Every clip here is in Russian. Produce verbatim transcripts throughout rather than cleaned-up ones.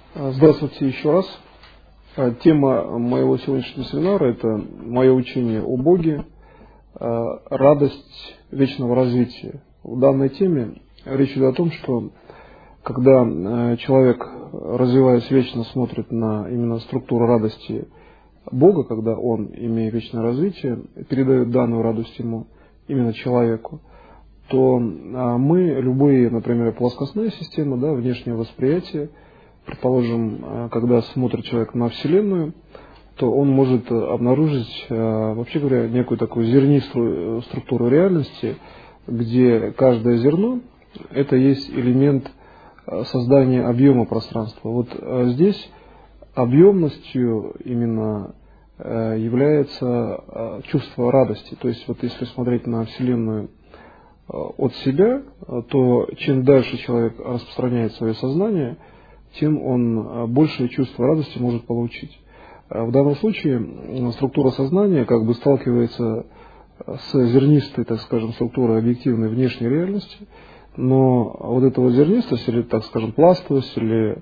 Здравствуйте еще раз. Тема моего сегодняшнего семинара – это мое учение о Боге, радость вечного развития. В данной теме речь идет о том, что когда человек, развиваясь вечно, смотрит на именно структуру радости Бога, когда он, имея вечное развитие, передает данную радость ему, именно человеку, то мы, любые, например, плоскостные системы, да, внешнее восприятие, предположим, когда смотрит человек на Вселенную, то он может обнаружить, вообще говоря, некую такую зернистую структуру реальности, где каждое зерно – это есть элемент создания объема пространства. Вот здесь объемностью именно является чувство радости. То есть вот если смотреть на Вселенную от себя, то чем дальше человек распространяет свое сознание, тем он большее чувство радости может получить. В данном случае структура сознания как бы сталкивается с зернистой, так скажем, структурой объективной внешней реальности, но вот эта вот зернистость, или, так скажем, пластовость, или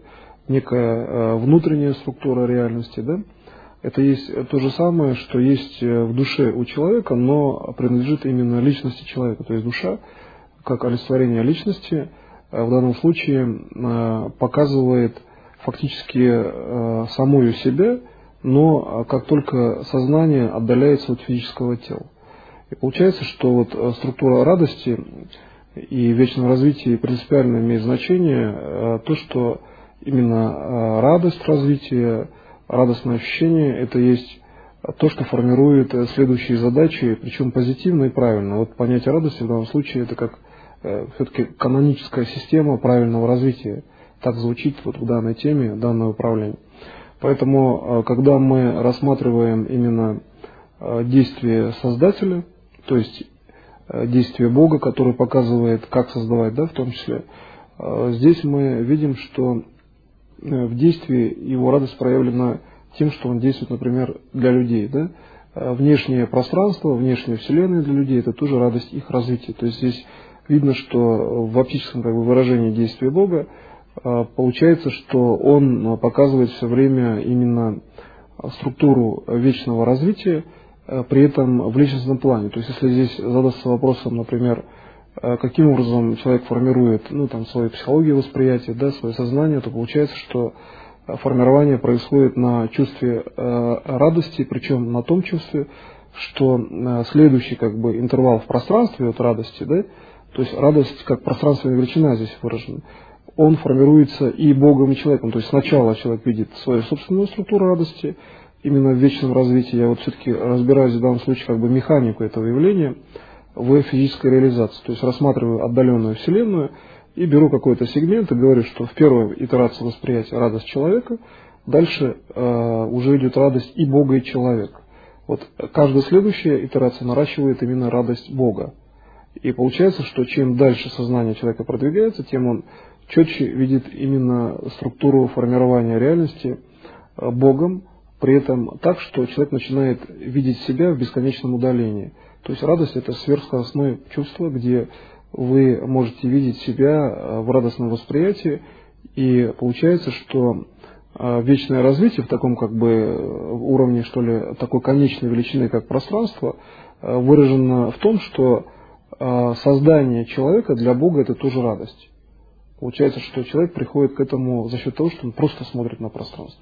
некая внутренняя структура реальности, да, это есть то же самое, что есть в душе у человека, но принадлежит именно личности человека. То есть душа, как олицетворение личности, в данном случае показывает фактически самую себя, но как только сознание отдаляется от физического тела. И получается, что вот структура радости и вечного развития принципиально имеет значение то, что именно радость развития, радостное ощущение – это есть то, что формирует следующие задачи, причем позитивно и правильно. Вот понятие радости в данном случае это как все-таки каноническая система правильного развития. Так звучит вот в данной теме, данное управление. Поэтому, когда мы рассматриваем именно действие Создателя, то есть действие Бога, который показывает, как создавать, да, в том числе, здесь мы видим, что в действии его радость проявлена тем, что он действует, например, для людей. Да? Внешнее пространство, внешняя Вселенная для людей – это тоже радость их развития. То есть здесь видно, что в оптическом как бы, выражении действия Бога получается, что он показывает все время именно структуру вечного развития, при этом в личностном плане. То есть если здесь задаться вопросом, например, каким образом человек формирует ну, там, свою психологию восприятия, да, свое сознание, то получается, что формирование происходит на чувстве э, радости, причем на том чувстве, что э, следующий как бы, интервал в пространстве от радости, да, то есть радость как пространственная величина здесь выражена, он формируется и Богом, и человеком. То есть сначала человек видит свою собственную структуру радости, именно в вечном развитии. Я вот все-таки разбираюсь в данном случае как бы механику этого явления в физической реализации. То есть рассматриваю отдаленную Вселенную и беру какой-то сегмент и говорю, что в первой итерации восприятия радость человека, дальше э, уже идет радость и Бога, и человека. Вот каждая следующая итерация наращивает именно радость Бога. И получается, что чем дальше сознание человека продвигается, тем он четче видит именно структуру формирования реальности э, Богом, при этом так, что человек начинает видеть себя в бесконечном удалении. То есть радость – это сверхскоростное чувство, где вы можете видеть себя в радостном восприятии, и получается, что вечное развитие в таком как бы уровне, что ли, такой конечной величины, как пространство, выражено в том, что создание человека для Бога – это тоже радость. Получается, что человек приходит к этому за счет того, что он просто смотрит на пространство.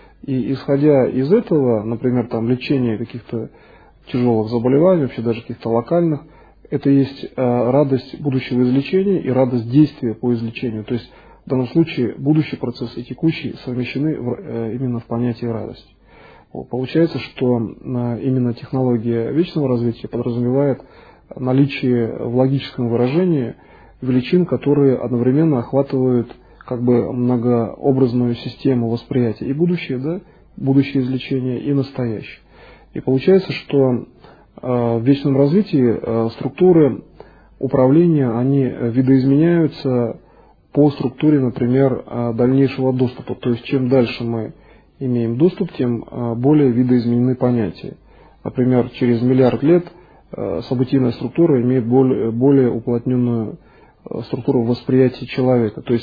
И исходя из этого, например, там, лечение каких-то тяжелых заболеваний, вообще даже каких-то локальных, это есть э, радость будущего излечения и радость действия по излечению. То есть в данном случае будущий процесс и текущий совмещены в, э, именно в понятии радости. Вот, получается, что э, именно технология вечного развития подразумевает наличие в логическом выражении величин, которые одновременно охватывают как бы многообразную систему восприятия и будущее, да, будущее излечение и настоящее. И получается, что э, в вечном развитии э, структуры управления, они видоизменяются по структуре, например, э, дальнейшего доступа. То есть, чем дальше мы имеем доступ, тем э, более видоизменены понятия. Например, через миллиард лет э, событийная структура имеет более, более уплотненную э, структуру восприятия человека. То есть,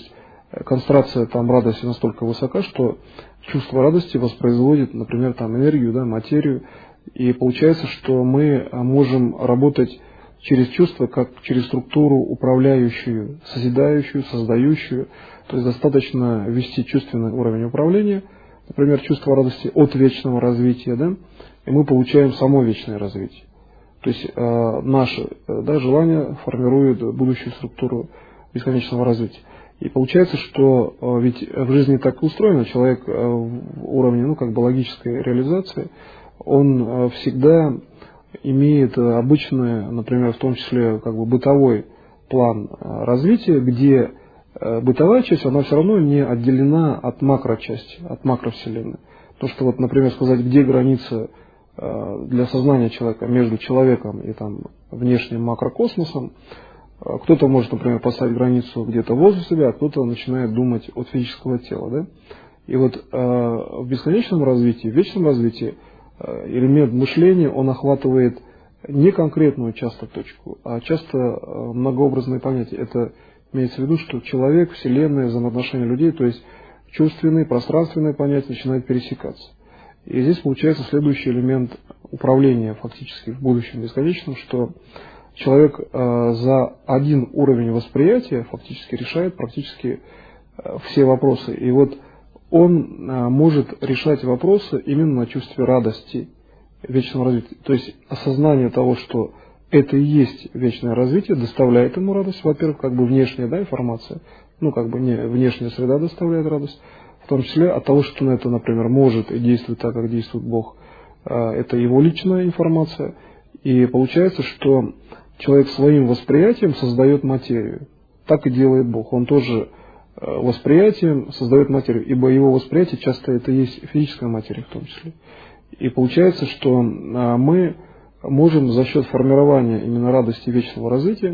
концентрация там радости настолько высока, что чувство радости воспроизводит, например, там энергию, да, материю, и получается, что мы можем работать через чувство, как через структуру управляющую, созидающую, создающую. То есть достаточно ввести чувственный уровень управления, например, чувство радости от вечного развития, да, и мы получаем само вечное развитие. То есть э, наше да, желание формирует будущую структуру бесконечного развития. И получается, что э, ведь в жизни так устроено, человек э, в уровне, ну, как бы логической реализации, он э, всегда имеет обычный, например, в том числе как бы бытовой план э, развития, где э, бытовая часть, она все равно не отделена от макрочасти, от макровселенной. То, что вот, например, сказать, где граница для сознания человека между человеком и там внешним макрокосмосом, кто-то может, например, поставить границу где-то возле себя, а кто-то начинает думать от физического тела. Да? И вот э, в бесконечном развитии, в вечном развитии э, элемент мышления, он охватывает не конкретную часто точку, а часто э, многообразные понятия. Это имеется в виду, что человек, вселенная, взаимоотношения людей, то есть чувственные, пространственные понятия начинают пересекаться. И здесь получается следующий элемент управления фактически в будущем бесконечном, что человек э, за один уровень восприятия фактически решает практически э, все вопросы. И вот он э, может решать вопросы именно на чувстве радости вечного развития. То есть осознание того, что это и есть вечное развитие, доставляет ему радость. Во-первых, как бы внешняя, да, информация, ну как бы не внешняя среда доставляет радость. В том числе от того, что он это, например, может и действует так, как действует Бог, это его личная информация. И получается, что человек своим восприятием создает материю. Так и делает Бог. Он тоже восприятием создает материю, ибо его восприятие часто это есть физическая материя в том числе. И получается, что мы можем за счет формирования именно радости вечного развития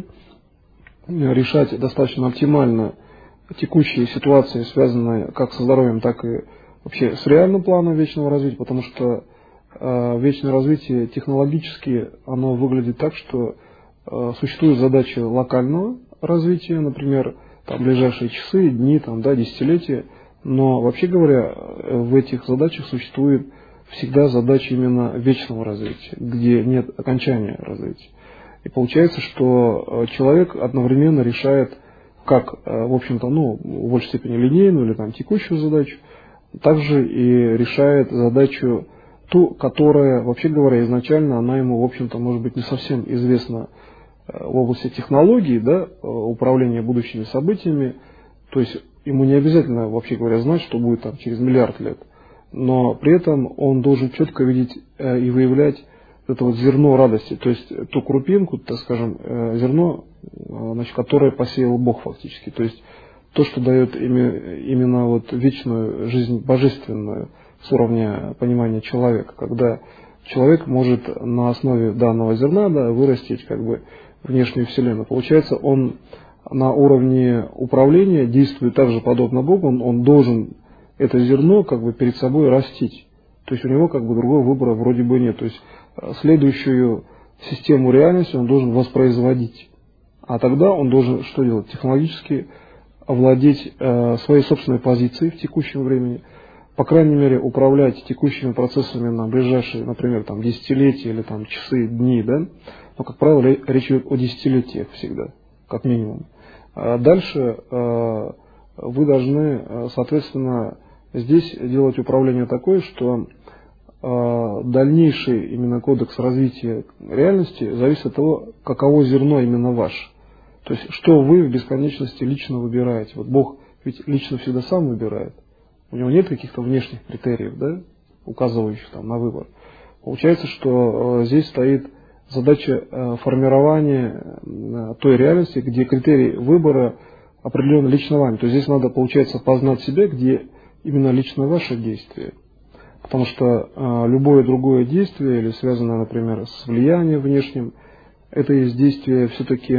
решать достаточно оптимально текущие ситуации, связанные как со здоровьем, так и вообще с реальным планом вечного развития, потому что э, вечное развитие технологически оно выглядит так, что э, существуют задачи локального развития, например, там, ближайшие часы, дни, там, да, десятилетия, но вообще говоря, в этих задачах существует всегда задача именно вечного развития, где нет окончания развития. И получается, что человек одновременно решает как, в общем-то, ну, в большей степени линейную или там текущую задачу, также и решает задачу ту, которая, вообще говоря, изначально она ему, в общем-то, может быть, не совсем известна в области технологий, да, управления будущими событиями, то есть ему не обязательно, вообще говоря, знать, что будет там через миллиард лет, но при этом он должен четко видеть и выявлять это вот зерно радости, то есть ту крупинку, так скажем, зерно, значит, которое посеял Бог фактически, то есть то, что дает именно вот вечную жизнь божественную с уровня понимания человека, когда человек может на основе данного зерна, да, вырастить как бы внешнюю вселенную. Получается, он на уровне управления действует также подобно Богу, он, он должен это зерно как бы перед собой растить. То есть у него как бы другого выбора вроде бы нет. То есть следующую систему реальности он должен воспроизводить. А тогда он должен что делать? Технологически овладеть э, своей собственной позицией в текущем времени, по крайней мере, управлять текущими процессами на ближайшие, например, там, десятилетия или там, часы, дни, да? Но, как правило, речь идет о десятилетиях всегда, как минимум. А дальше э, вы должны, соответственно, здесь делать управление такое, что э, дальнейший именно кодекс развития реальности зависит от того, каково зерно именно ваше. То есть, что вы в бесконечности лично выбираете. Вот Бог ведь лично всегда сам выбирает. У него нет каких-то внешних критериев, да, указывающих там, на выбор. Получается, что э, здесь стоит задача э, формирования э, той реальности, где критерий выбора определен лично вами. То есть здесь надо, получается, познать себя, где именно лично ваше действие. Потому что э, любое другое действие, или связанное, например, с влиянием внешним, это есть действие все-таки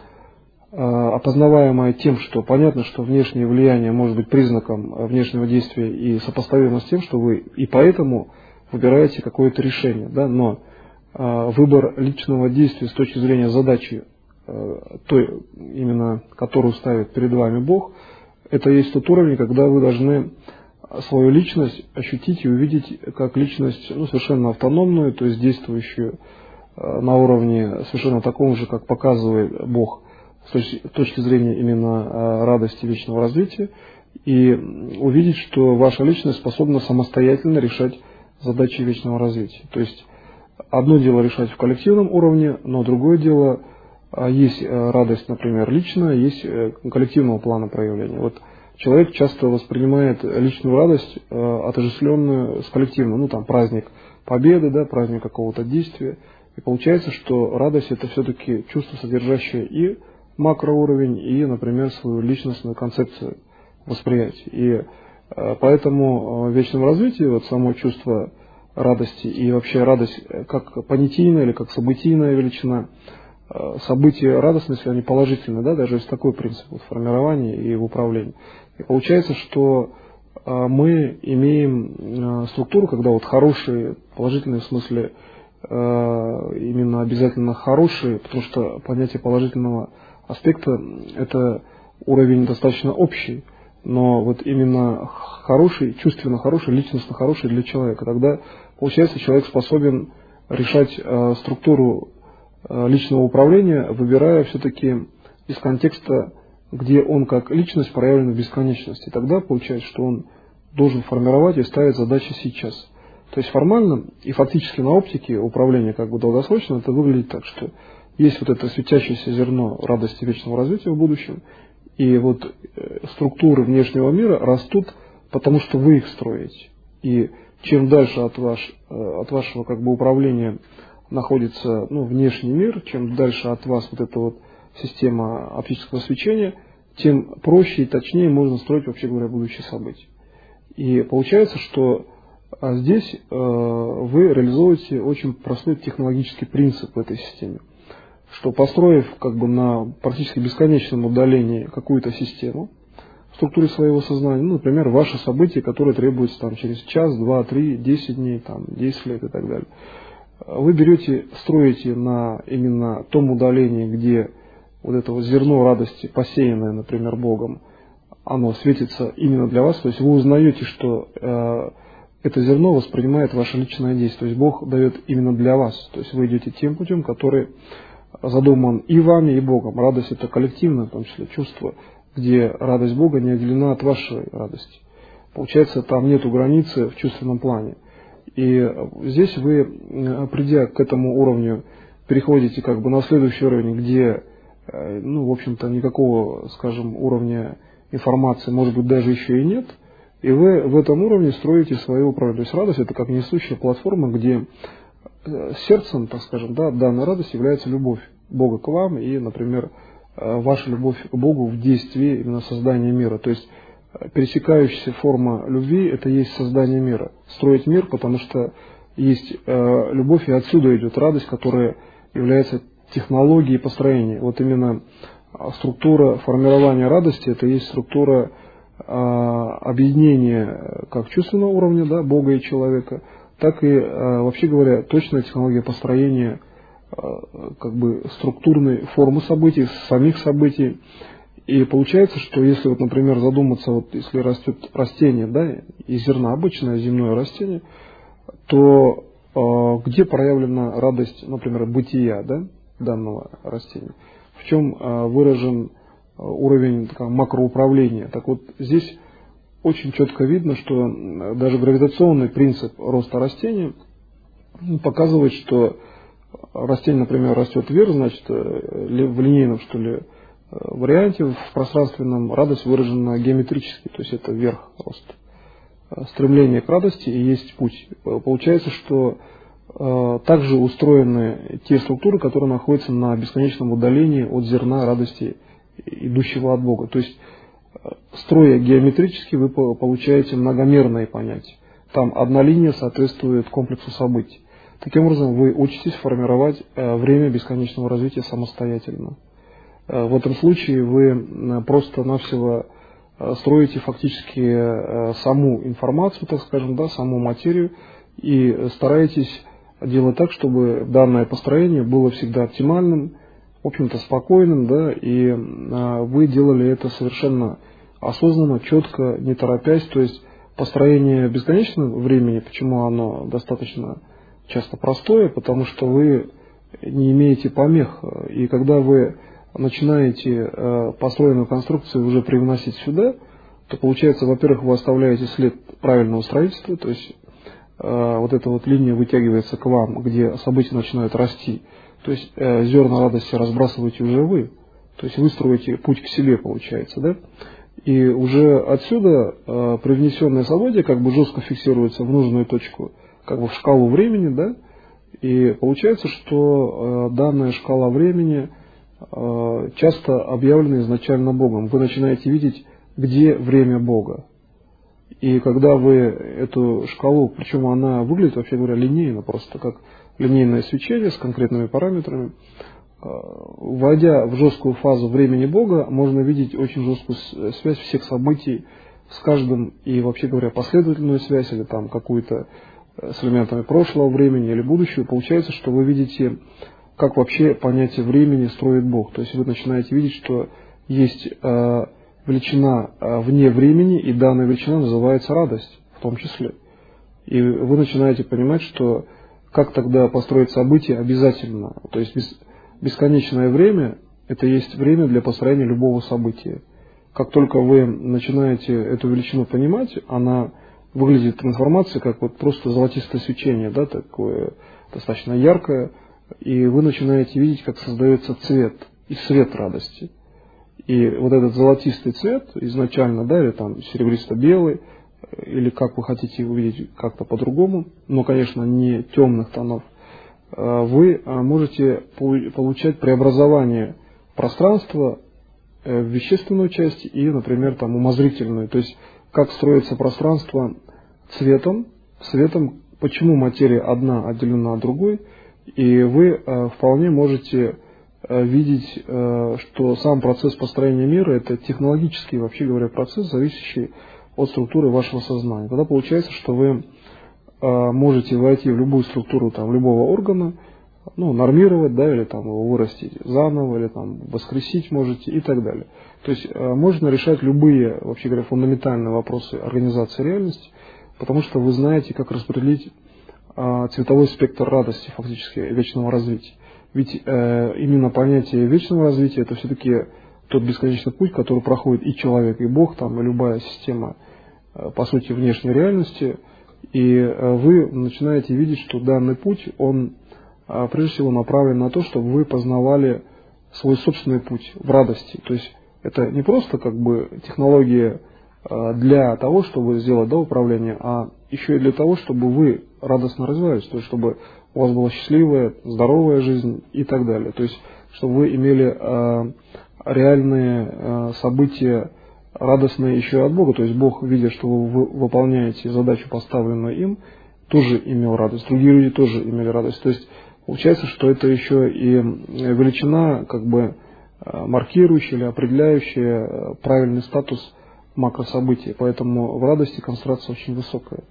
опознаваемое тем, что понятно, что внешнее влияние может быть признаком внешнего действия и сопоставимо с тем, что вы и поэтому выбираете какое-то решение. Да? Но э, выбор личного действия с точки зрения задачи, э, той, именно которую ставит перед вами Бог, это есть тот уровень, когда вы должны свою личность ощутить и увидеть как личность, ну, совершенно автономную, то есть действующую на уровне совершенно таком же, как показывает Бог с точки, с точки зрения именно радости вечного развития, и увидеть, что ваша личность способна самостоятельно решать задачи вечного развития. То есть одно дело решать в коллективном уровне, но другое дело есть радость, например, личная, есть коллективного плана проявления. Вот человек часто воспринимает личную радость отождествленную с коллективным, ну там праздник победы, да, праздник какого-то действия. И получается, что радость это все-таки чувство, содержащее и макроуровень, и, например, свою личностную концепцию восприятия. И поэтому в вечном развитии вот само чувство радости и вообще радость как понятийная или как событийная величина, события радостные, если они положительные, да, даже есть такой принцип вот, формирования и в управлении. И получается, что мы имеем структуру, когда вот хорошие, положительные в смысле именно обязательно хорошие, потому что понятие положительного аспекта это уровень достаточно общий, но вот именно хороший, чувственно хороший, личностно хороший для человека. Тогда получается, человек способен решать э, структуру э, личного управления, выбирая все-таки из контекста, где он как личность проявлен в бесконечности. Тогда получается, что он должен формировать и ставить задачи сейчас. То есть формально и фактически на оптике управления как бы долгосрочно это выглядит так, что есть вот это светящееся зерно радости вечного развития в будущем, и вот структуры внешнего мира растут, потому что вы их строите. И чем дальше от, ваш, от вашего как бы управления находится ну, внешний мир, чем дальше от вас вот эта вот система оптического свечения, тем проще и точнее можно строить, вообще говоря, будущие события. И получается, что здесь э, вы реализуете очень простой технологический принцип в этой системе. Что построив как бы на практически бесконечном удалении какую-то систему в структуре своего сознания, ну, например, ваши события, которые требуются там, через час, два, три, десять дней, там, десять лет и так далее, вы берете, строите на именно том удалении, где вот это вот зерно радости, посеянное, например, Богом, оно светится именно для вас, то есть вы узнаете, что э, это зерно воспринимает ваше личное действие, то есть Бог дает именно для вас, то есть вы идете тем путем, который задуман и вами, и Богом. Радость это коллективное, в том числе, чувство, где радость Бога не отделена от вашей радости. Получается, там нету границы в чувственном плане. И здесь вы, придя к этому уровню, переходите как бы на следующий уровень, где, ну, в общем-то, никакого, скажем, уровня информации, может быть, даже еще и нет. И вы в этом уровне строите свое управление. То есть радость это как несущая платформа, где сердцем, так скажем, да, данная радость является любовь Бога к вам и, например, ваша любовь к Богу в действии именно создания мира. То есть пересекающаяся форма любви – это есть создание мира. Строить мир, потому что есть э, любовь, и отсюда идет радость, которая является технологией построения. Вот именно структура формирования радости – это есть структура э, объединения как чувственного уровня, да, Бога и человека, так и, вообще говоря, точная технология построения как бы структурной формы событий, самих событий. И получается, что если, вот, например, задуматься, вот, если растет растение, да, из зерна, обычное земное растение, то э, где проявлена радость, например, бытия, да, данного растения? В чем э, выражен уровень так, макроуправления? Так вот, здесь очень четко видно, что даже гравитационный принцип роста растения показывает, что растение, например, растет вверх, значит, в линейном, что ли, варианте, в пространственном радость выражена геометрически, то есть это вверх рост. Стремление к радости и есть путь. Получается, что э, также устроены те структуры, которые находятся на бесконечном удалении от зерна радости, идущего от Бога. То есть строя геометрически, вы получаете многомерные понятия. Там одна линия соответствует комплексу событий. Таким образом, вы учитесь формировать время бесконечного развития самостоятельно. В этом случае вы просто-навсего строите фактически саму информацию, так скажем, да, саму материю, и стараетесь делать так, чтобы данное построение было всегда оптимальным, в общем-то, спокойным, да, и вы делали это совершенно осознанно, четко, не торопясь. То есть построение бесконечного времени, почему оно достаточно часто простое, потому что вы не имеете помех. И когда вы начинаете построенную конструкцию уже привносить сюда, то получается, во-первых, вы оставляете след правильного строительства, то есть э, вот эта вот линия вытягивается к вам, где события начинают расти. То есть э, зерна радости разбрасываете уже вы, то есть вы строите путь к себе, получается, да? И уже отсюда э, привнесенное событие как бы жестко фиксируется в нужную точку, как бы в шкалу времени, да? И получается, что э, данная шкала времени э, часто объявлена изначально Богом. Вы начинаете видеть, где время Бога. И когда вы эту шкалу, причем она выглядит, вообще говоря, линейно, просто как линейное свечение с конкретными параметрами, вводя в жесткую фазу времени Бога, можно видеть очень жесткую связь всех событий с каждым, и вообще говоря, последовательную связь, или там какую-то с элементами прошлого времени или будущего. Получается, что вы видите, как вообще понятие времени строит Бог. То есть вы начинаете видеть, что есть э, величина вне времени, и данная величина называется радость в том числе. И вы начинаете понимать, что как тогда построить события обязательно. То есть бес, бесконечное время – это есть время для построения любого события. Как только вы начинаете эту величину понимать, она выглядит трансформацией как вот просто золотистое свечение, да, такое достаточно яркое, и вы начинаете видеть, как создается цвет и свет радости. И вот этот золотистый цвет изначально, да, или там серебристо-белый, или как вы хотите увидеть как-то по-другому, но, конечно, не темных тонов, вы можете получать преобразование пространства в вещественную часть и, например, там умозрительную. То есть, как строится пространство цветом, цветом, почему материя одна отделена от другой, и вы вполне можете видеть, что сам процесс построения мира – это технологический, вообще говоря, процесс, зависящий от структуры вашего сознания. Тогда получается, что вы можете войти в любую структуру там, любого органа, ну, нормировать, да, или там его вырастить заново, или там воскресить можете и так далее. То есть можно решать любые, вообще говоря, фундаментальные вопросы организации реальности, потому что вы знаете, как распределить цветовой спектр радости, фактически вечного развития. Ведь э, именно понятие вечного развития – это все-таки тот бесконечный путь, который проходит и человек, и Бог, там, и любая система, э, по сути, внешней реальности. И э, вы начинаете видеть, что данный путь, он э, прежде всего направлен на то, чтобы вы познавали свой собственный путь в радости. То есть это не просто как бы технология э, для того, чтобы сделать, да, управление, а еще и для того, чтобы вы радостно развивались, то есть чтобы у вас была счастливая, здоровая жизнь и так далее. То есть, чтобы вы имели э, реальные э, события радостные еще и от Бога. То есть, Бог, видя, что вы выполняете задачу, поставленную им, тоже имел радость. Другие люди тоже имели радость. То есть, получается, что это еще и величина, как бы маркирующая или определяющая правильный статус макрособытий. Поэтому в радости концентрация очень высокая.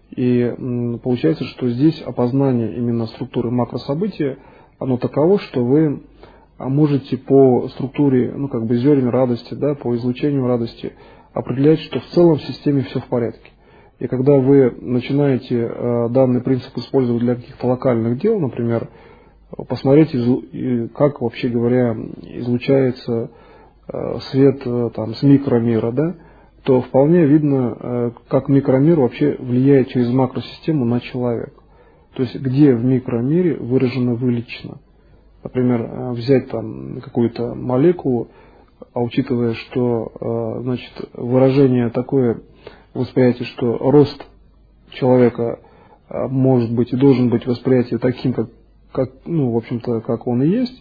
И м, получается, что здесь опознание именно структуры макрособытия, оно таково, что вы можете по структуре, ну как бы зерен радости, да, по излучению радости определять, что в целом в системе все в порядке. И когда вы начинаете э, данный принцип использовать для каких-то локальных дел, например, посмотреть, излу- как вообще говоря излучается э, свет э, там, с микромира, да, то вполне видно, как микромир вообще влияет через макросистему на человека. То есть, где в микромире выражено вы лично. Например, взять там какую-то молекулу, а учитывая, что значит, выражение такое восприятие, что рост человека может быть и должен быть восприятие таким, как, как, ну, в общем-то, как он и есть,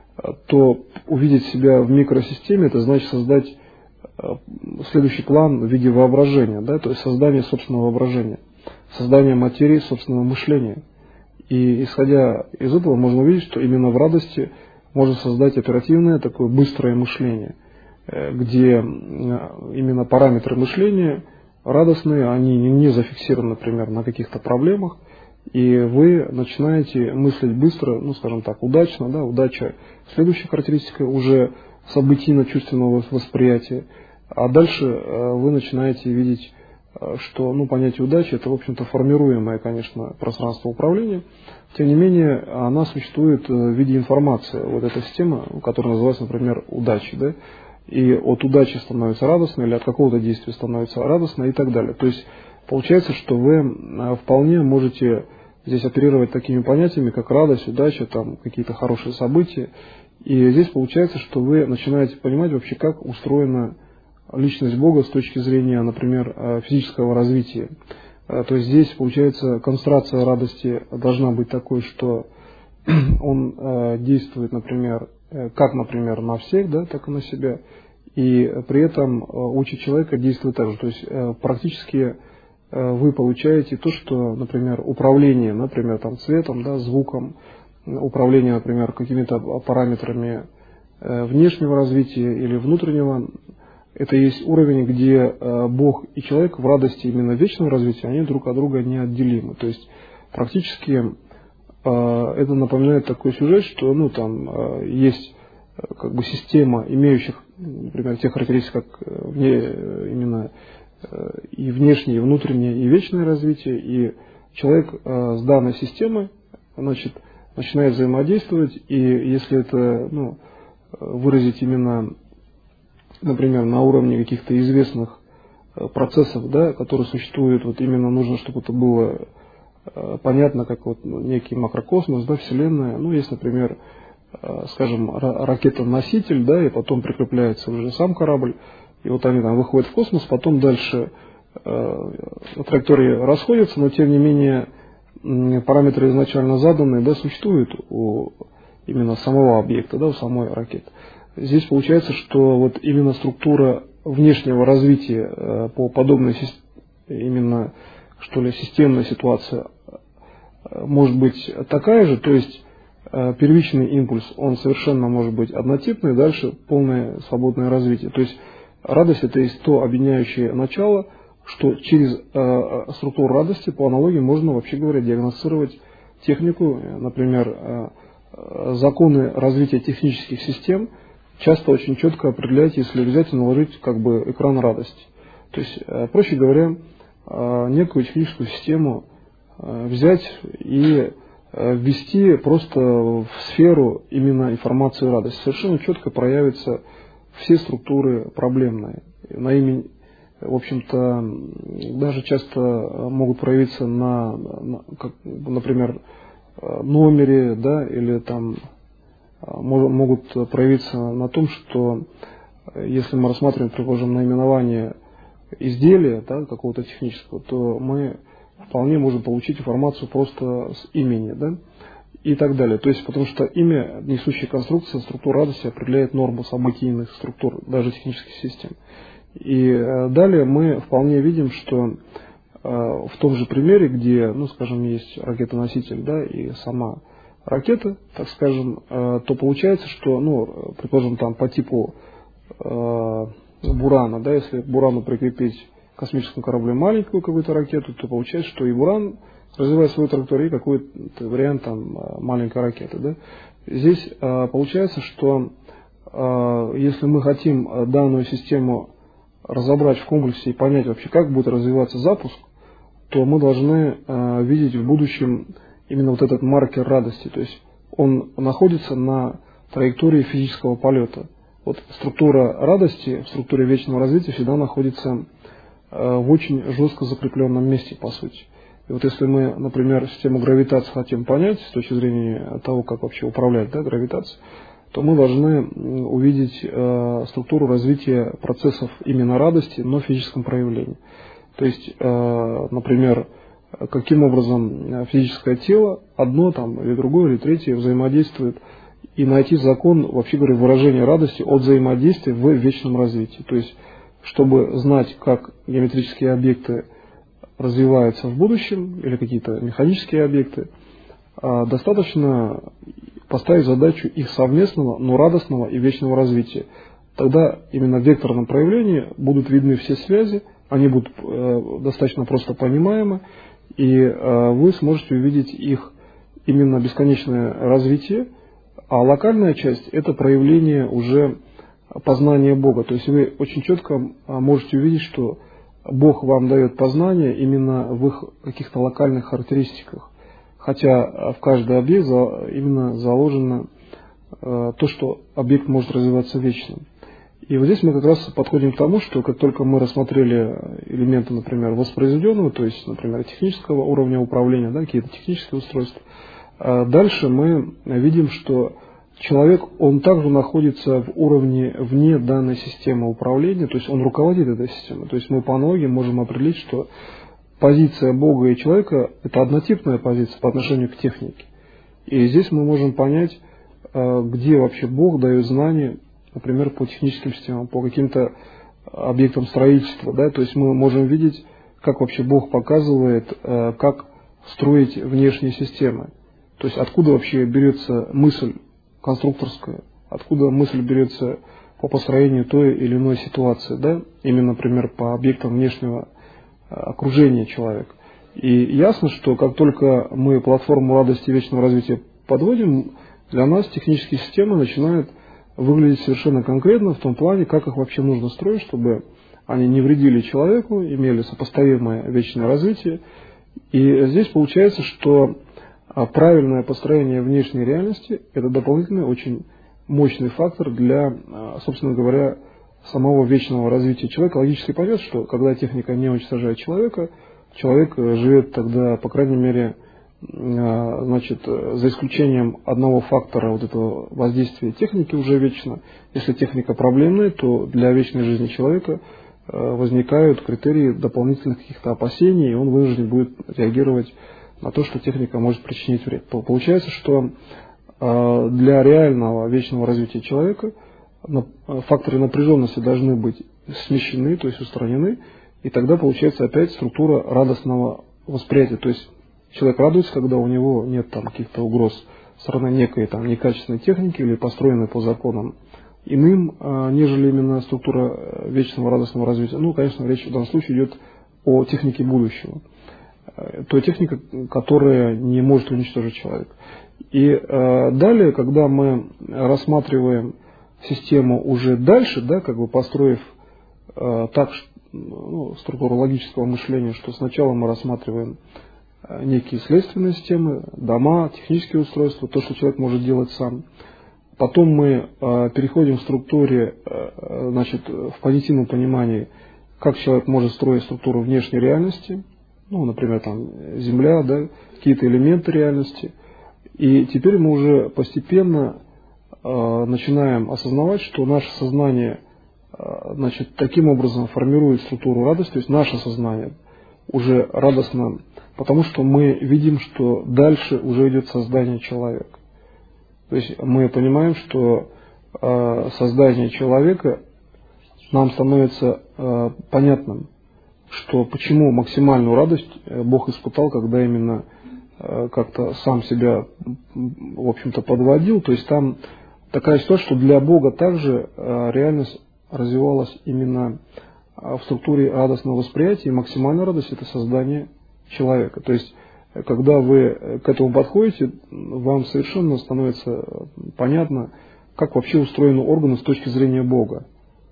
то увидеть себя в микросистеме, это значит создать следующий план в виде воображения, да, то есть создание собственного воображения, создание материи собственного мышления. И исходя из этого можно увидеть, что именно в радости можно создать оперативное такое быстрое мышление, где именно параметры мышления радостные, они не зафиксированы, например, на каких-то проблемах, и вы начинаете мыслить быстро, ну, скажем так, удачно, да, удача, следующая характеристика уже событийно-чувственного восприятия, А дальше вы начинаете видеть, что ну, понятие удачи – это, в общем-то, формируемое, конечно, пространство управления. Тем не менее, она существует в виде информации. Вот эта система, которая называется, например, удачей. Да? И от удачи становится радостно, или от какого-то действия становится радостно и так далее. То есть, получается, что вы вполне можете здесь оперировать такими понятиями, как радость, удача, там, какие-то хорошие события. И здесь получается, что вы начинаете понимать вообще, как устроена личность Бога с точки зрения, например, физического развития. То есть здесь, получается, концентрация радости должна быть такой, что он действует, например, как, например, на всех, да, так и на себя, и при этом учит человека действовать так же. То есть практически вы получаете то, что, например, управление, например, там, цветом, да, звуком, управление, например, какими-то параметрами внешнего развития или внутреннего. Это есть уровень, где Бог и человек в радости именно вечного развития, они друг от друга неотделимы. То есть практически это напоминает такой сюжет, что ну, там есть как бы система имеющих, например, тех характеристик, как вне, именно и внешнее, и внутреннее, и вечное развитие, и человек с данной системой, значит, начинает взаимодействовать, и если это ну, выразить именно, например, на уровне каких-то известных процессов, да, которые существуют, вот именно нужно, чтобы это было понятно, как вот некий макрокосмос, да, Вселенная. Ну, есть, например, скажем, ракета-носитель, да, и потом прикрепляется уже сам корабль, и вот они там выходят в космос, потом дальше э, траектории расходятся, но тем не менее параметры изначально заданные, да, существуют у именно самого объекта, да, у самой ракеты. Здесь получается, что вот именно структура внешнего развития э, по подобной именно, что ли, системной ситуации э, может быть такая же, то есть э, первичный импульс, он совершенно может быть однотипный, дальше полное свободное развитие. То есть радость – это есть то объединяющее начало, что через э, структуру радости, по аналогии, можно, вообще говоря, диагностировать технику, например, э, законы развития технических систем часто очень четко определять, если взять и наложить как бы экран радости. То есть, э, проще говоря, э, некую техническую систему э, взять и э, ввести просто в сферу именно информации радости. Совершенно четко проявится все структуры проблемные. На имя, в общем-то, даже часто могут проявиться на, на как, например, номере, да, или там могут проявиться на том, что если мы рассматриваем, предположим, наименование изделия, да, какого-то технического, то мы вполне можем получить информацию просто с имени, да, и так далее. То есть, потому что имя, несущая конструкция, структура радости определяет норму событийных структур, даже технических систем. И э, далее мы вполне видим, что э, в том же примере, где, ну, скажем, есть ракета-носитель, да, и сама ракета, так скажем, э, то получается, что, ну, предположим, там по типу э, Бурана, да, если к Бурану прикрепить космическому кораблю маленькую какую-то ракету, то получается, что и Буран развивает свою траекторию, и какой-то вариант там маленькой ракеты. Да? Здесь э, получается, что э, если мы хотим данную систему разобрать в комплексе и понять вообще, как будет развиваться запуск, то мы должны э, видеть в будущем именно вот этот маркер радости. То есть он находится на траектории физического полета. Вот структура радости в структуре вечного развития всегда находится э, в очень жестко закрепленном месте, по сути. И вот если мы, например, систему гравитации хотим понять с точки зрения того, как вообще управлять, да, гравитацией, то мы должны увидеть э, структуру развития процессов именно радости, но в физическом проявлении. То есть, э, например, каким образом физическое тело, одно там, или другое, или третье, взаимодействует, и найти закон, вообще говоря, выражения радости от взаимодействия в вечном развитии. То есть, чтобы знать, как геометрические объекты развиваются в будущем, или какие-то механические объекты, достаточно поставить задачу их совместного, но радостного и вечного развития. Тогда именно в векторном проявлении будут видны все связи, они будут достаточно просто понимаемы, и вы сможете увидеть их именно бесконечное развитие, а локальная часть – это проявление уже познание Бога. То есть вы очень четко можете увидеть, что Бог вам дает познание именно в их каких-то локальных характеристиках. Хотя в каждый объект именно заложено то, что объект может развиваться вечно. И вот здесь мы как раз подходим к тому, что как только мы рассмотрели элементы, например, воспроизведенного, то есть, например, технического уровня управления, да, какие-то технические устройства, дальше мы видим, что человек, он также находится в уровне вне данной системы управления, то есть он руководит этой системой. То есть мы по аналогии можем определить, что позиция Бога и человека – это однотипная позиция по отношению к технике. И здесь мы можем понять, где вообще Бог дает знания, например, по техническим системам, по каким-то объектам строительства. Да? То есть мы можем видеть, как вообще Бог показывает, как строить внешние системы. То есть откуда вообще берется мысль конструкторская, откуда мысль берется по построению той или иной ситуации, да? Именно, например, по объектам внешнего окружения человека. И ясно, что как только мы платформу радости и вечного развития подводим, для нас технические системы начинают выглядеть совершенно конкретно в том плане, как их вообще нужно строить, чтобы они не вредили человеку, имели сопоставимое вечное развитие. И здесь получается, что правильное построение внешней реальности – это дополнительный очень мощный фактор для, собственно говоря, самого вечного развития человека. Логически понятно, что когда техника не уничтожает человека, человек живет тогда, по крайней мере, значит, за исключением одного фактора вот этого воздействия техники уже вечно. Если техника проблемная, то для вечной жизни человека возникают критерии дополнительных каких-то опасений, и он вынужден будет реагировать на то, что техника может причинить вред. Получается, что для реального вечного развития человека факторы напряженности должны быть смещены, то есть устранены, и тогда получается опять структура радостного восприятия. То есть человек радуется, когда у него нет там каких-то угроз со стороны некой там некачественной техники или построенной по законам иным, нежели именно структура вечного радостного развития. Ну, конечно, речь в данном случае идет о технике будущего. Той техника, которая не может уничтожить человека. И э, далее, когда мы рассматриваем систему уже дальше, да, как бы построив э, так ну, структуру логического мышления, что сначала мы рассматриваем э, некие следственные системы, дома, технические устройства, то, что человек может делать сам. Потом мы э, переходим к структуре, э, значит, в позитивном понимании, как человек может строить структуру внешней реальности. Ну, например, там Земля, да, какие-то элементы реальности. И теперь мы уже постепенно э, начинаем осознавать, что наше сознание э, значит, таким образом формирует структуру радости, то есть наше сознание уже радостно, потому что мы видим, что дальше уже идет создание человека. То есть мы понимаем, что э, создание человека нам становится э, понятным, что почему максимальную радость Бог испытал, когда именно э, как-то сам себя, в общем-то, подводил. То есть там такая ситуация, что для Бога также э, реальность развивалась именно в структуре радостного восприятия, и максимальная радость – это создание человека. То есть, когда вы к этому подходите, вам совершенно становится понятно, как вообще устроены органы с точки зрения Бога.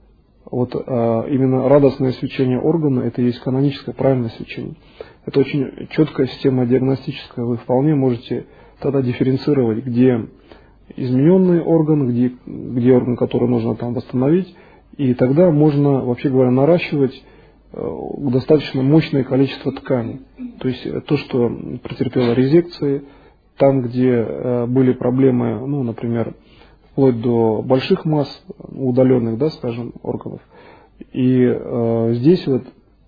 Вот а, именно радостное свечение органа – это и есть каноническое правильное свечение. Это очень четкая система диагностическая. Вы вполне можете тогда дифференцировать, где измененный орган, где, где орган, который нужно там восстановить. И тогда можно, вообще говоря, наращивать э, достаточно мощное количество тканей. То есть то, что претерпело резекции, там, где э, были проблемы, ну, например, вплоть до больших масс, удаленных, да, скажем, органов. И э, здесь вот,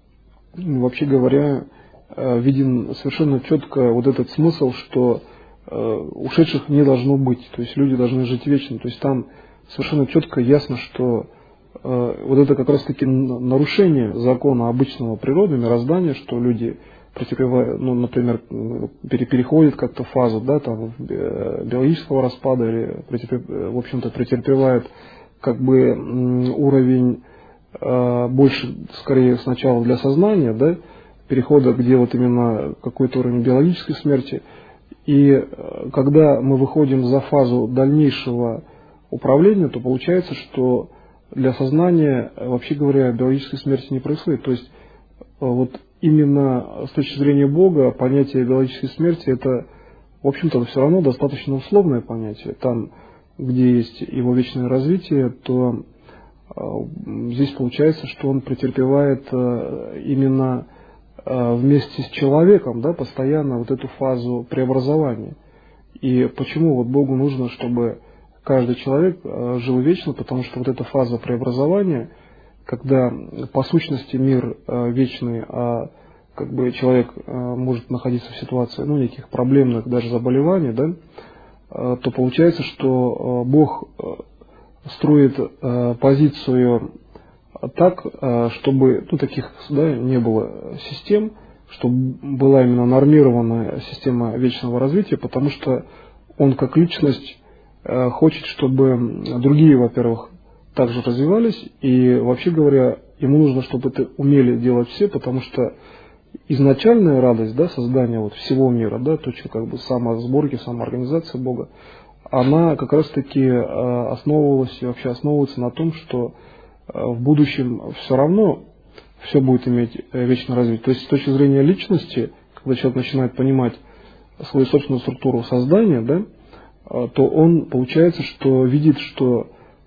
вообще говоря, э, виден совершенно четко вот этот смысл, что э, ушедших не должно быть, то есть люди должны жить вечно. То есть там совершенно четко ясно, что э, вот это как раз-таки нарушение закона обычного природы, мироздания, что люди претерпевают, ну, например, переходят как-то фазу, да, там, биологического распада или, в общем-то, претерпевают как бы уровень э, больше, скорее, сначала для сознания, да, перехода, где вот именно какой-то уровень биологической смерти. И э, когда мы выходим за фазу дальнейшего управления, то получается, что для сознания, вообще говоря, биологической смерти не происходит. То есть вот именно с точки зрения Бога понятие биологической смерти — это, в общем-то, все равно достаточно условное понятие. Там, где есть его вечное развитие, то здесь получается, что он претерпевает именно вместе с человеком, да, постоянно вот эту фазу преобразования. И почему вот Богу нужно, чтобы каждый человек жил вечно? Потому что вот эта фаза преобразования, когда по сущности мир вечный, а как бы человек может находиться в ситуации, ну, неких проблемных даже заболеваний, да, то получается, что Бог строит позицию так, чтобы, ну, таких, да, не было систем, чтобы была именно нормированная система вечного развития, потому что он как личность хочет, чтобы другие, во-первых, также развивались, и вообще говоря, ему нужно, чтобы это умели делать все, потому что изначальная радость, да, создания вот всего мира, да, точка как бы самосборки, самоорганизации Бога, она как раз-таки основывалась и вообще основывается на том, что в будущем все равно все будет иметь вечное развитие. То есть с точки зрения личности, когда человек начинает понимать свою собственную структуру создания, да, то он получается, что видит, что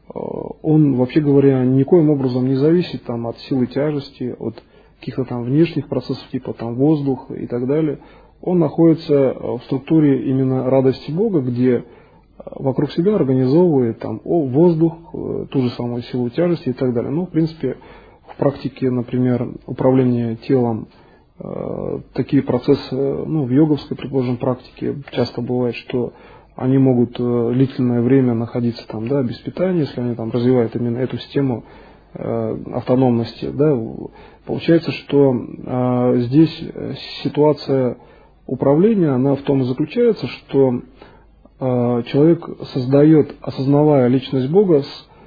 он, вообще говоря, никоим образом не зависит там, от силы тяжести, от каких-то там внешних процессов, типа там воздух и так далее. Он находится в структуре именно радости Бога, где вокруг себя организовывает там, о, воздух, ту же самую силу тяжести и так далее. Ну, в принципе, в практике, например, управления телом, э, такие процессы, ну, в йоговской, предположим, практике часто бывает, что они могут э, длительное время находиться там, да, без питания, если они там развивают именно эту систему э, автономности. Да. Получается, что э, здесь ситуация управления, она в том и заключается, что человек создает, осознавая личность Бога,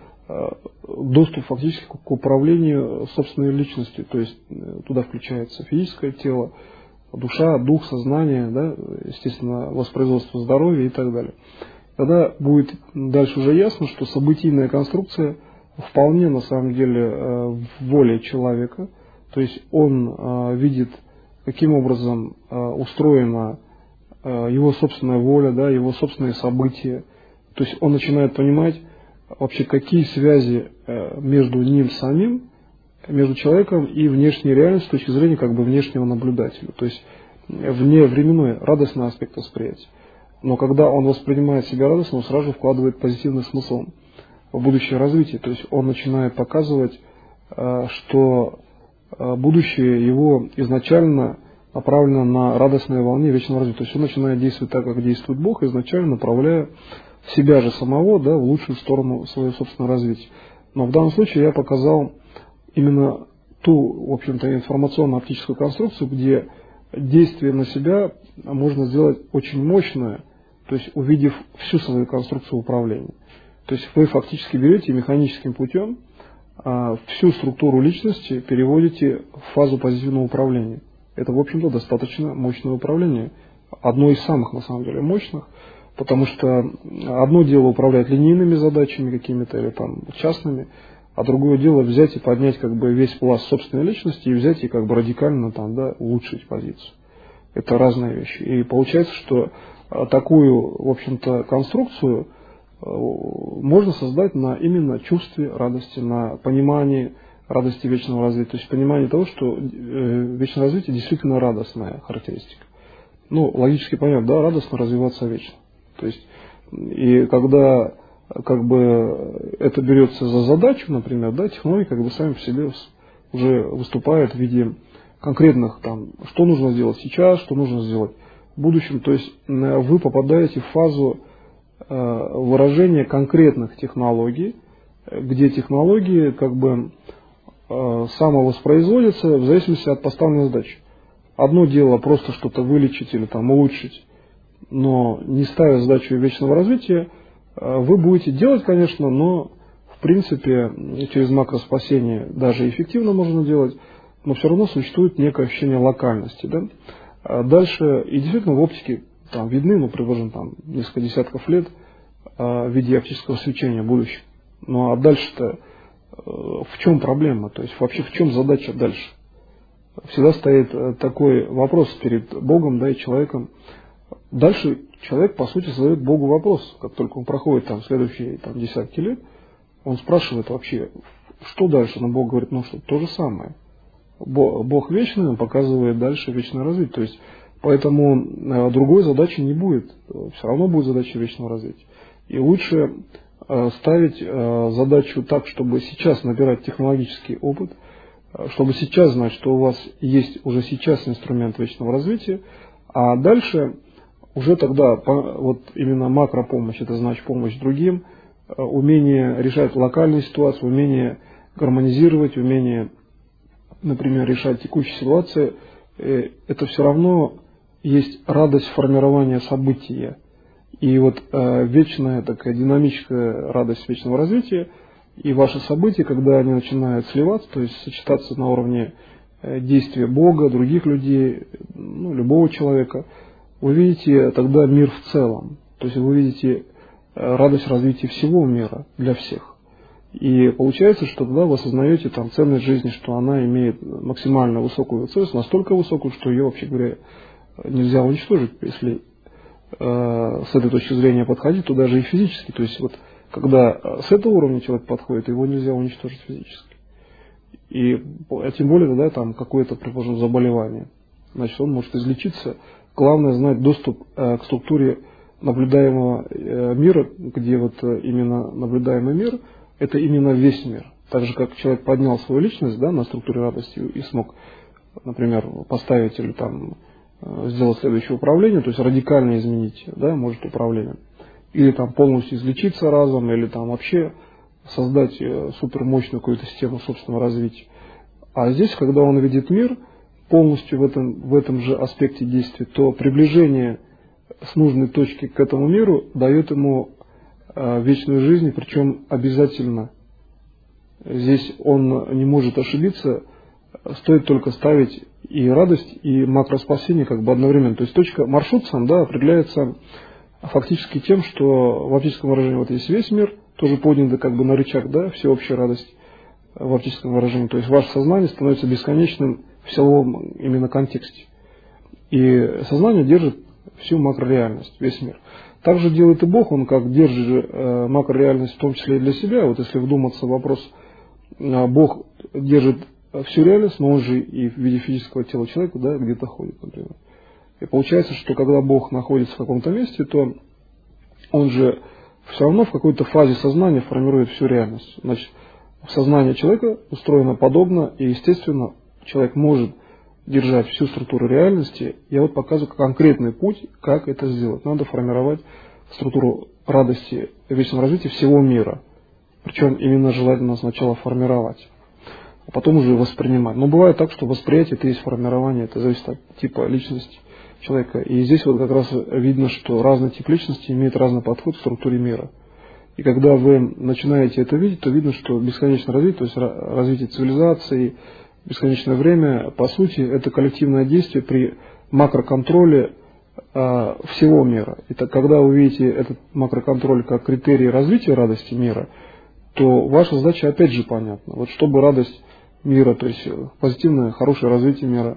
доступ фактически к управлению собственной личностью. То есть туда включается физическое тело, душа, дух, сознание, да, естественно, воспроизводство здоровья и так далее. Тогда будет дальше уже ясно, что событийная конструкция вполне на самом деле в воле человека. То есть он видит, каким образом устроена его собственная воля, да, его собственные события. То есть он начинает понимать вообще, какие связи между ним самим, между человеком и внешней реальностью с точки зрения как бы внешнего наблюдателя. То есть вне временной, радостный аспект восприятия. Но когда он воспринимает себя радостно, он сразу вкладывает позитивный смысл в будущее развитие. То есть он начинает показывать, что будущее его изначально направлена на радостное волне вечного развития. То есть он начинает действовать так, как действует Бог, изначально направляя себя же самого, да, в лучшую сторону своего собственного развития. Но в данном случае я показал именно ту, в общем-то, информационно-оптическую конструкцию, где действие на себя можно сделать очень мощное, то есть увидев всю свою конструкцию управления. То есть вы фактически берете механическим путем а, всю структуру личности переводите в фазу позитивного управления. Это, в общем-то, достаточно мощное управление. Одно из самых, на самом деле, мощных, потому что одно дело управлять линейными задачами какими-то или там частными, а другое дело взять и поднять как бы весь пласт собственной личности и взять и как бы радикально там, да, улучшить позицию. Это разные вещи. И получается, что такую, в общем-то, конструкцию можно создать на именно чувстве радости, на понимании радости вечного развития, то есть понимание того, что э, вечное развитие действительно радостная характеристика. Ну, логически понятно, да, радостно развиваться вечно. То есть, и когда как бы это берется за задачу, например, да, технологии как бы сами по себе уже выступают в виде конкретных там, что нужно сделать сейчас, что нужно сделать в будущем. То есть вы попадаете в фазу э, выражения конкретных технологий, где технологии как бы самовоспроизводится в зависимости от поставленной задачи. Одно дело просто что-то вылечить или там улучшить, но не ставя задачу вечного развития, вы будете делать, конечно, но в принципе через макроспасение даже эффективно можно делать, но все равно существует некое ощущение локальности. Да? Дальше, и действительно в оптике там видны, ну, предположим, там несколько десятков лет в виде оптического свечения будущего. Ну а дальше-то в чем проблема, то есть вообще в чем задача дальше. Всегда стоит такой вопрос перед Богом, да, и человеком. Дальше человек, по сути, задает Богу вопрос, как только он проходит там следующие там, десятки лет, он спрашивает вообще, что дальше, но Бог говорит, ну что, то же самое. Бог вечный, он показывает дальше вечное развитие, то есть поэтому другой задачи не будет, все равно будет задача вечного развития. И лучше ставить задачу так, чтобы сейчас набирать технологический опыт, чтобы сейчас знать, что у вас есть уже сейчас инструмент вечного развития, а дальше уже тогда вот именно макропомощь, это значит помощь другим, умение решать локальные ситуации, умение гармонизировать, умение, например, решать текущие ситуации, это все равно есть радость формирования события. И вот э, вечная такая динамическая радость вечного развития и ваши события, когда они начинают сливаться, то есть сочетаться на уровне э, действия Бога, других людей, ну, любого человека, вы видите тогда мир в целом. То есть вы видите э, радость развития всего мира для всех. И получается, что тогда вы осознаете там ценность жизни, что она имеет максимально высокую ценность, настолько высокую, что ее, вообще говоря, нельзя уничтожить, если с этой точки зрения подходить, то даже и физически. То есть вот когда с этого уровня человек подходит, его нельзя уничтожить физически. И а тем более тогда там какое-то, предположим, заболевание. Значит, он может излечиться. Главное знать доступ к структуре наблюдаемого мира, где вот именно наблюдаемый мир, это именно весь мир. Так же, как человек поднял свою личность, да, на структуре радости и смог, например, поставить или там сделать следующее управление, то есть радикально изменить, да, может управление. Или там полностью излечиться разом, или там вообще создать супермощную какую-то систему собственного развития. А здесь, когда он видит мир полностью в этом, в этом же аспекте действия, то приближение с нужной точки к этому миру дает ему э, вечную жизнь, причем обязательно. Здесь он не может ошибиться, стоит только ставить и радость, и макроспасение как бы одновременно. То есть точка, маршрут сам, да, определяется фактически тем, что в оптическом выражении вот есть весь мир, тоже поднято как бы на рычаг, да, всеобщая радость в оптическом выражении. То есть ваше сознание становится бесконечным в силовом именно контексте. И сознание держит всю макрореальность, весь мир. Так же делает и Бог, он как держит э, макрореальность в том числе и для себя. Вот если вдуматься в вопрос, э, Бог держит всю реальность, но он же и в виде физического тела человека, да, где-то ходит, например. И получается, что когда Бог находится в каком-то месте, то он же все равно в какой-то фазе сознания формирует всю реальность. Значит, сознание человека устроено подобно, и, естественно, человек может держать всю структуру реальности. Я вот показываю конкретный путь, как это сделать. Надо формировать структуру радости и вечного развития всего мира. Причем именно желательно сначала формировать, а потом уже воспринимать. Но бывает так, что восприятие это есть формирование, это зависит от типа личности человека. И здесь вот как раз видно, что разный тип личности имеет разный подход к структуре мира. И когда вы начинаете это видеть, то видно, что бесконечное развитие, то есть развитие цивилизации, бесконечное время, по сути, это коллективное действие при макроконтроле э, всего мира. И так, когда вы видите этот макроконтроль как критерий развития радости мира, то ваша задача опять же понятна. Вот чтобы радость мира, то есть позитивное, хорошее развитие мира,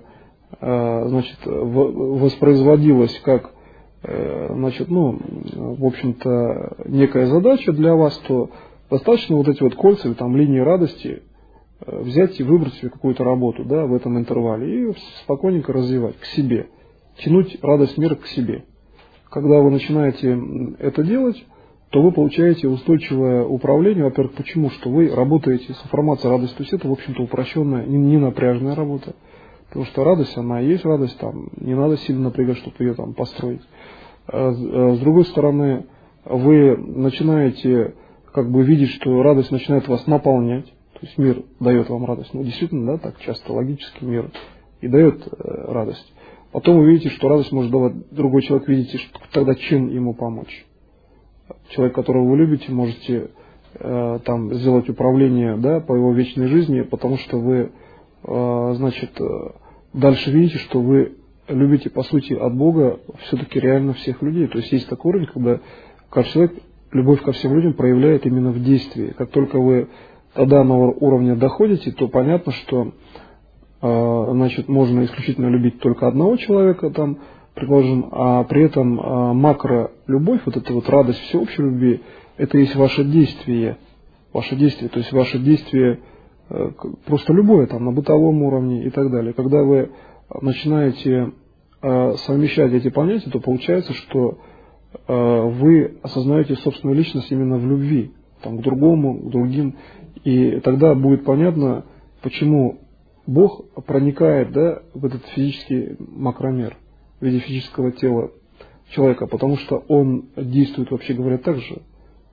э, значит, в, воспроизводилось как, э, значит, ну, в общем-то, некая задача для вас, то достаточно вот эти вот кольца или там линии радости взять и выбрать себе какую-то работу, да, в этом интервале и спокойненько развивать к себе, тянуть радость мира к себе. Когда вы начинаете это делать, то вы получаете устойчивое управление. Во-первых, почему? Что вы работаете с информацией радости, то есть это, в общем-то, упрощенная, не, не напряженная работа. Потому что радость, она и есть радость, там, не надо сильно напрягать, чтобы ее там построить. А с другой стороны, вы начинаете как бы видеть, что радость начинает вас наполнять. То есть мир дает вам радость. Ну, действительно, да, так часто логически мир и дает э, радость. Потом вы видите, что радость может давать другой человек, видите, что, тогда чем ему помочь. Человек, которого вы любите, можете э, там сделать управление, да, по его вечной жизни, потому что вы, э, значит, э, дальше видите, что вы любите, по сути, от Бога все-таки реально всех людей. То есть есть такой уровень, когда каждый человек любовь ко всем людям проявляет именно в действии. Как только вы до данного уровня доходите, то понятно, что э, значит, можно исключительно любить только одного человека, там, предположим, а при этом э, макро-любовь, вот эта вот радость всеобщей любви, это есть ваше действие, ваше действие, то есть ваше действие э, просто любое, там, на бытовом уровне и так далее. Когда вы начинаете э, совмещать эти понятия, то получается, что э, вы осознаете собственную личность именно в любви, там, к другому, к другим, и тогда будет понятно, почему Бог проникает, да, в этот физический макромир в виде физического тела человека, потому что он действует, вообще говоря, так же.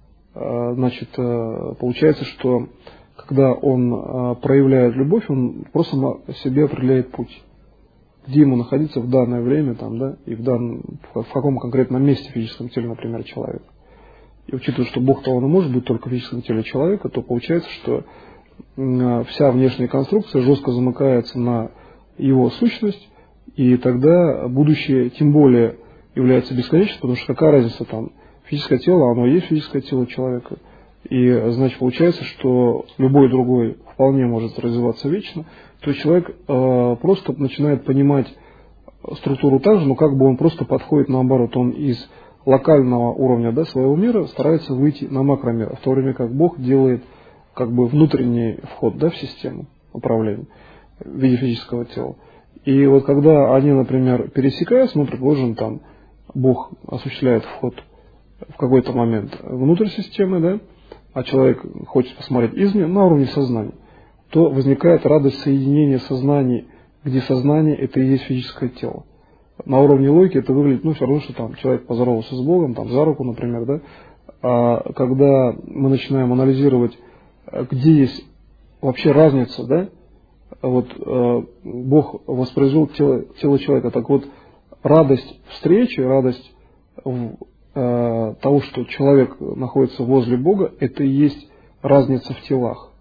Значит, получается, что когда он проявляет любовь, он просто себе определяет путь, где ему находиться в данное время, там, да, и в, дан... в каком конкретном месте в физическом теле, например, человека. И учитывая, что Бог-то он может быть только в физическом теле человека, то получается, что вся внешняя конструкция жестко замыкается на его сущность, и тогда будущее тем более является бесконечным, потому что какая разница там, физическое тело, оно и есть физическое тело человека. И, значит, получается, что любой другой вполне может развиваться вечно. То есть человек э, просто начинает понимать структуру так же, но как бы он просто подходит наоборот. Он из локального уровня, да, своего мира старается выйти на макромир, в то время как Бог делает как бы внутренний вход, да, в систему управления в виде физического тела. И вот когда они, например, пересекаются, ну, предположим, там Бог осуществляет вход в какой-то момент внутрь системы, да, а человек хочет посмотреть извне, на уровне сознания, то возникает радость соединения сознаний, где сознание это и есть физическое тело. На уровне логики это выглядит, ну, все равно, что там человек поздоровался с Богом, там, за руку, например, да, а когда мы начинаем анализировать, где есть вообще разница, да, вот э, Бог воспроизвел тело, тело человека, так вот, радость встречи, радость в, э, того, что человек находится возле Бога, это и есть разница в телах.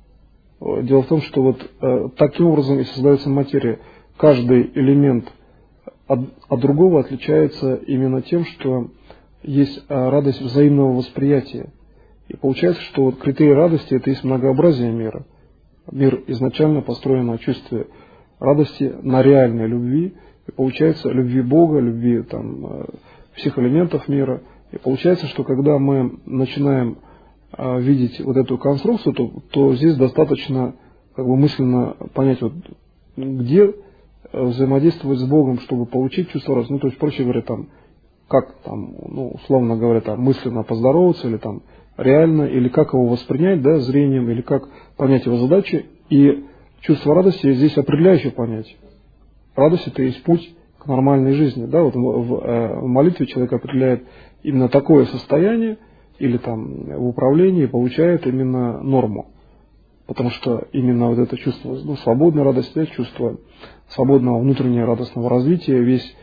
Дело в том, что вот э, таким образом и создается материя. Каждый элемент от, от другого отличается именно тем, что есть э, радость взаимного восприятия. И получается, что вот критерий радости это есть многообразие мира. Мир изначально построен на чувстве радости, на реальной любви. И получается любви Бога, любви там, э, всех элементов мира. И получается, что когда мы начинаем э, видеть вот эту конструкцию, то, то здесь достаточно как бы мысленно понять, вот, где взаимодействовать с Богом, чтобы получить чувство радости. Ну, то есть, проще говоря, там, как там, ну, условно говоря, там, мысленно поздороваться, или там реально, или как его воспринять, да, зрением, или как понять его задачи. И чувство радости здесь определяющее понятие. Радость это и есть путь к нормальной жизни. Да? Вот в, в, в молитве человек определяет именно такое состояние, или там в управлении получает именно норму. Потому что именно вот это чувство, ну, свободной радости, да, чувство свободного внутреннего радостного развития, весь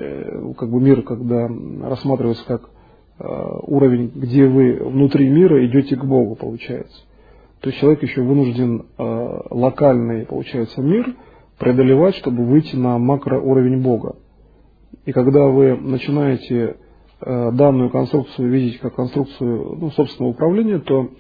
э, как бы мир, когда рассматривается как э, уровень, где вы внутри мира идете к Богу, получается. То есть человек еще вынужден э, локальный, получается, мир преодолевать, чтобы выйти на макроуровень Бога. И когда вы начинаете э, данную конструкцию видеть как конструкцию, ну, собственного управления, то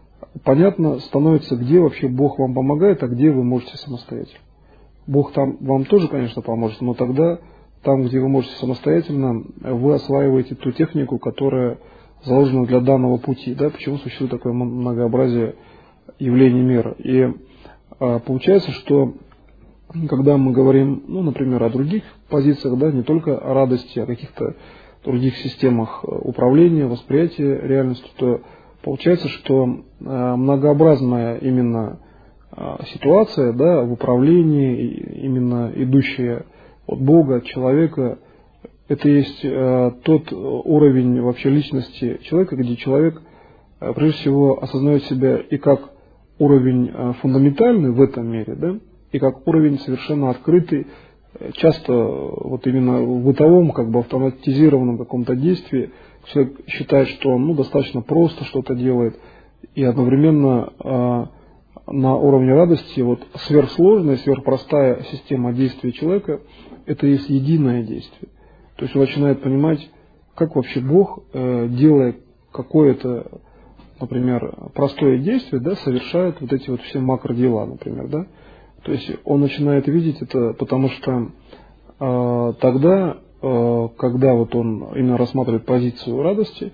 понятно становится, где вообще Бог вам помогает, а где вы можете самостоятельно. Бог там вам тоже, конечно, поможет, но тогда там, где вы можете самостоятельно, вы осваиваете ту технику, которая заложена для данного пути. Да? Почему существует такое многообразие явлений мира. И а, получается, что когда мы говорим, ну, например, о других позициях, да, не только о радости, а о каких-то других системах управления, восприятия реальности, то получается, что а, многообразная именно а, ситуация, да, в управлении, именно идущая от Бога, от человека, это есть а, тот уровень вообще личности человека, где человек а, прежде всего осознает себя и как уровень а, фундаментальный в этом мире, да, и как уровень совершенно открытый, часто вот именно в бытовом, как бы автоматизированном каком-то действии человек считает, что он, ну, достаточно просто что-то делает, и одновременно э, на уровне радости вот сверхсложная, сверхпростая система действий человека это есть единое действие. То есть он начинает понимать, как вообще Бог, э, делая какое-то например, простое действие, да, совершает вот эти вот все макродела, например, да. То есть он начинает видеть это, потому что э, тогда, э, когда вот он именно рассматривает позицию радости,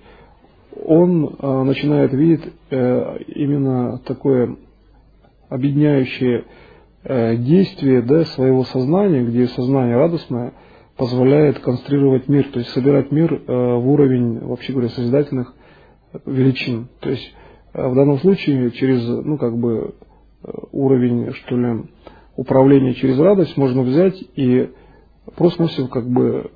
он э, начинает видеть э, именно такое объединяющее э, действие, да, своего сознания, где сознание радостное позволяет конструировать мир, то есть собирать мир э, в уровень, вообще говоря, созидательных величин. То есть э, в данном случае через, ну, как бы, э, уровень, что ли, управления через радость можно взять и просто-навсего как бы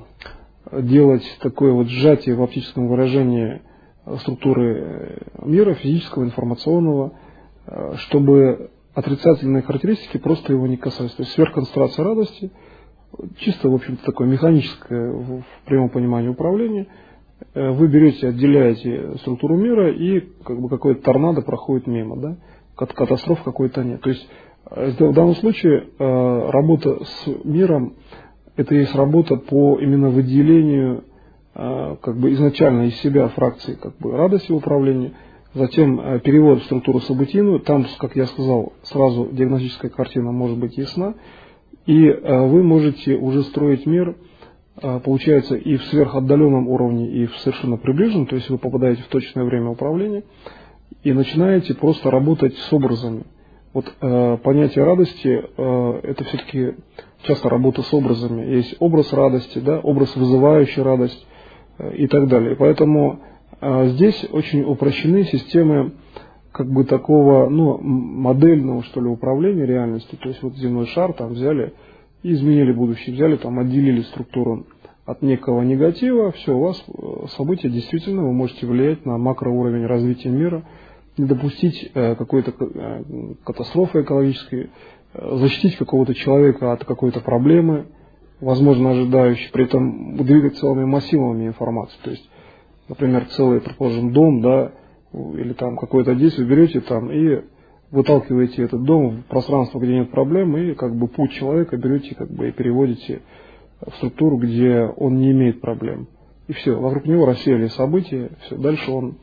э, делать такое вот сжатие в оптическом выражении структуры мира, физического, информационного, э, чтобы отрицательные характеристики просто его не касались. То есть сверхконцентрация радости, чисто, в общем-то, такое механическое в прямом понимании управление. Вы берете, отделяете структуру мира, и как бы какой-то торнадо проходит мимо, да? Катастроф какой-то нет. То есть в данном случае работа с миром — это есть работа по именно выделению как бы изначально из себя фракции как бы радости в управлении, затем перевод в структуру событийную. Там, как я сказал, сразу диагностическая картина может быть ясна. И э, вы можете уже строить мир, э, получается, и в сверхотдаленном уровне, и в совершенно приближенном, то есть вы попадаете в точное время управления и начинаете просто работать с образами. Вот э, понятие радости э, – это все-таки часто работа с образами. Есть образ радости, да, образ, вызывающий радость э, и так далее. Поэтому э, здесь очень упрощены системы как бы такого, ну, модельного, что ли, управления реальностью. То есть вот земной шар там взяли и изменили будущее, взяли там, отделили структуру от некого негатива, все, у вас события действительно, вы можете влиять на макроуровень развития мира, не допустить э, какой-то э, катастрофы экологической, э, защитить какого-то человека от какой-то проблемы, возможно, ожидающей, при этом двигать целыми массивами информации. То есть, например, целый, предположим, дом, да, или там какое-то действие берете там и выталкиваете этот дом в пространство, где нет проблем, и как бы путь человека берете как бы и переводите в структуру, где он не имеет проблем. И все, вокруг него рассеяли события, все, дальше он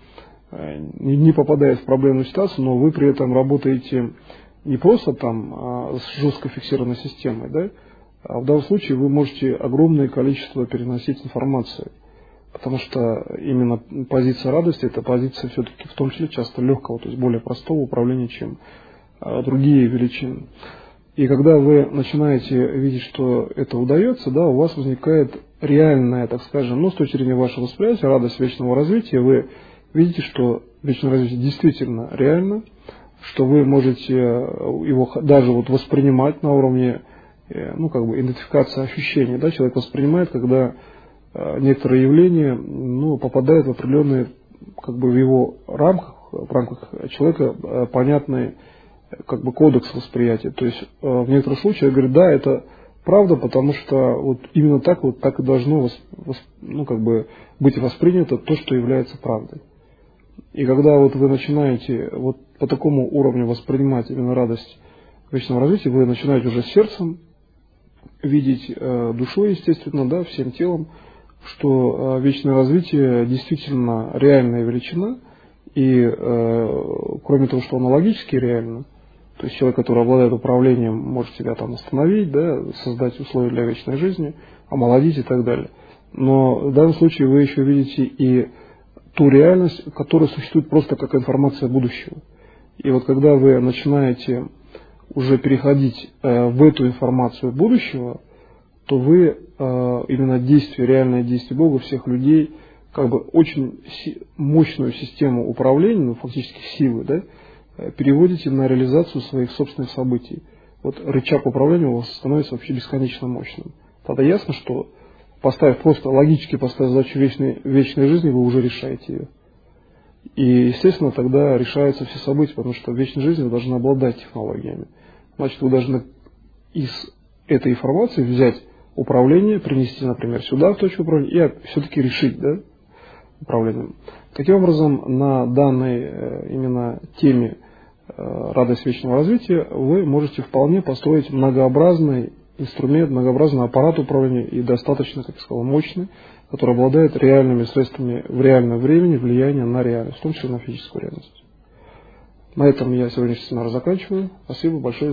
не попадает в проблемную ситуацию, но вы при этом работаете не просто там а с жестко фиксированной системой, да, а в данном случае вы можете огромное количество переносить информации. Потому что именно позиция радости — это позиция все-таки в том числе часто легкого, то есть более простого управления, чем а, другие величины. И когда вы начинаете видеть, что это удается, да, у вас возникает реальная, так скажем, ну, с точки зрения вашего восприятия, радость вечного развития. Вы видите, что вечное развитие действительно реально, что вы можете его даже вот воспринимать на уровне, ну, как бы идентификации ощущений, да, человек воспринимает, когда некоторые явления, ну, попадают в определенные, как бы в его рамках, в рамках человека понятный как бы кодекс восприятия. То есть в некоторых случаях говорит, да, это правда, потому что вот именно так вот так и должно вос, вос, ну, как бы быть воспринято то, что является правдой. И когда вот вы начинаете вот по такому уровню воспринимать именно радость вечного развития, вы начинаете уже сердцем видеть, э, душой, естественно, да, всем телом, что э, вечное развитие действительно реальная величина, и э, кроме того, что оно логически реально, то есть человек, который обладает управлением, может себя там остановить, да, создать условия для вечной жизни, омолодить и так далее. Но в данном случае вы еще видите и ту реальность, которая существует просто как информация будущего. И вот когда вы начинаете уже переходить э, в эту информацию будущего, то вы э, именно действие, реальное действие Бога, всех людей, как бы очень си- мощную систему управления, ну, фактически силы, да, э, переводите на реализацию своих собственных событий. Вот рычаг управления у вас становится вообще бесконечно мощным. Тогда ясно, что поставив просто логически поставив задачу вечной, вечной жизни, вы уже решаете ее. И, естественно, тогда решаются все события, потому что в вечной жизни вы должны обладать технологиями. Значит, вы должны из этой информации взять управление, принести, например, сюда, в точку управления, и все-таки решить, да, управлением. Таким образом, на данной именно теме радость вечного развития вы можете вполне построить многообразный инструмент, многообразный аппарат управления и достаточно, как я сказал, мощный, который обладает реальными средствами в реальном времени влияния на реальность, в том числе на физическую реальность. На этом я сегодняшний семинар заканчиваю. Спасибо большое.